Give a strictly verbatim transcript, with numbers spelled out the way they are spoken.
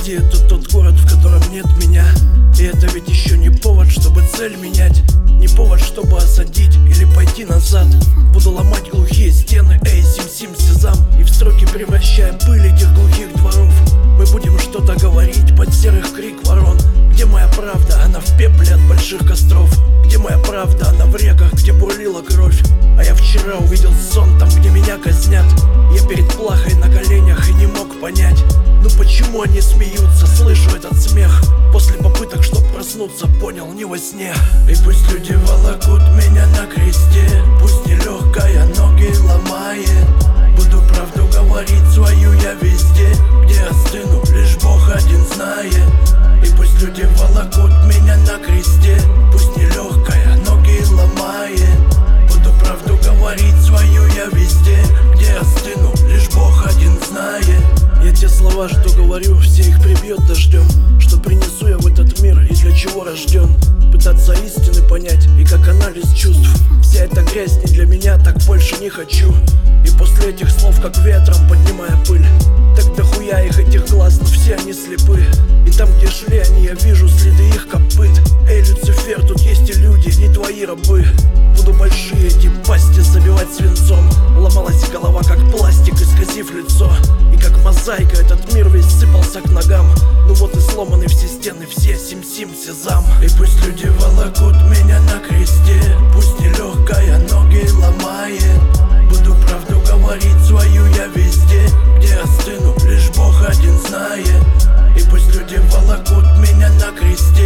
Россия — это тот город, в котором нет меня. И это ведь еще не повод, чтобы цель менять. Не повод, чтобы осадить или пойти назад. Буду ломать глухие стены, эй, сим-сим, сезам. И в строки превращая пыль этих глухих дворов. Мы будем что-то говорить под серых крик ворон. Где моя правда? Она в пепле от больших костров. Где моя правда? Она в реках, где бурлила кровь. А я вчера увидел сон там, где меня казнят. Я перед плахой на коленях и не мог понять, ну почему они смеются, слышу этот смех. После попыток, чтоб проснуться, понял, не во сне. И пусть люди волокут меня на кресте, пусть нелегкая ноги ломает. Буду правду говорить свою я везде, где остыну, лишь Бог один знает. И пусть люди волокут меня на кресте, пусть нелегкая ноги ломает. Буду правду говорить свою я везде, где остыну, лишь Бог один знает. Я те слова, что говорю, все их прибьет дождем. Что принесу я в этот мир и для чего рожден? Пытаться истины понять и как анализ чувств. Вся эта грязь не для меня, так больше не хочу. И после этих слов, как ветром поднимая пыль, так дохуя их этих глаз, но все они слепы. И там, где шли они, я вижу следы их копыт. Эй, Люцифер, тут есть и люди, не твои рабы. Буду большие эти пасти забивать свинцом. Ломалась голова, как пластик, исказив лицо. И как мозаика этот мир весь сыпался к ногам. Ну вот и сломаны все стены, все сим-сим, сезам. И пусть люди волокут меня на кресте, пусть нелегкая ноги ломает. Буду правду говорить свою я везде, где остыну, лишь Бог один знает. И пусть люди волокут меня на кресте,